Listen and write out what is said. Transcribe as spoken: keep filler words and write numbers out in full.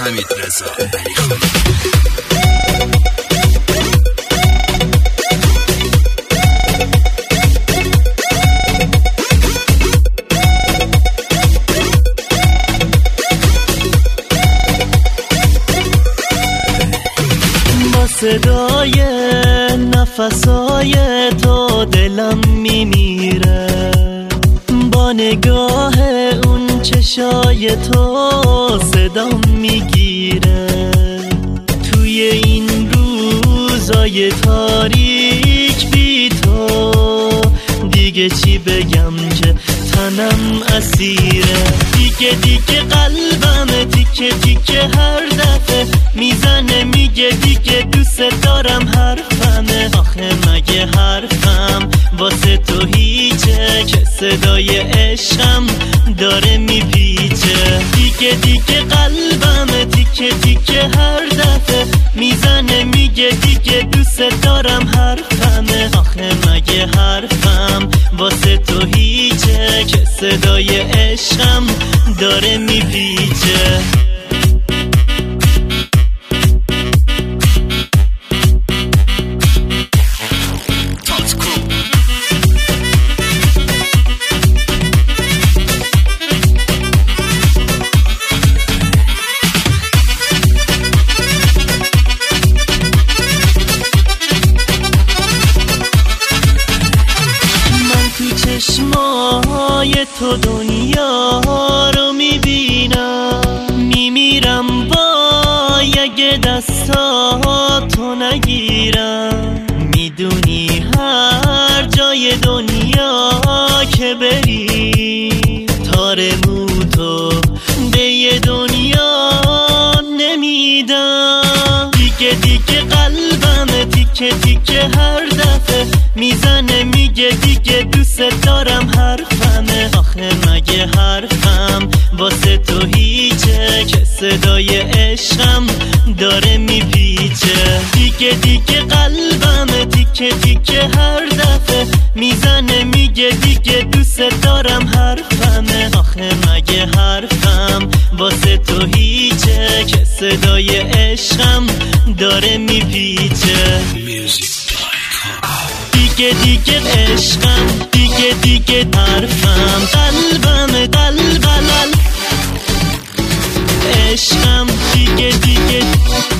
حمید رضا علیخانی. صدای نفسای تو دلم میمیره، با نگاه اون چشای تو صدام میگیره. توی این روزای تاریک بی تو دیگه چی بگم که تنم اسیره. دیگه دیگه قلبم تیکه تیکه هر دفعه میزنه، میگه دیگه دوست دارم حرفمه. آخه مگه حرفم واسه تو هیچه که صدای عشقم داره میپیچه. دیگه دیگه قلبم تیکه تیکه هر دفعه میزنه، میگه دیگه دوست دارم حرفمه. آخه مگه حرفم واسه تو هیچه که صدای عشقم داره میپیچه. چشمای تو دنیا رو میبینم، میمیرم با یه دستا تو نگیرم. میدونی هر جای دنیا که بری تار موتو به یه دنیا نمیدم. دیگه دیگه قلبم تیکه تیکه هر دفعه میزنه، میگه دیگه دوست دارم حرفمه. آخه مگه حرفم واسه تو هیچه که صدای عشقم داره میپیچه. دیگه دیگه قلبم تیکه تیکه هر دفعه میزنه، میگه دیگه دوست دارم حرفمه. آخه مگه حرفم واسه تو هیچه که صدای عشقم داره میپیچه. دیگه دیگه عشقم، دیگه دیگه حرفم، قلبم قلبم عشقم، دیگه دیگه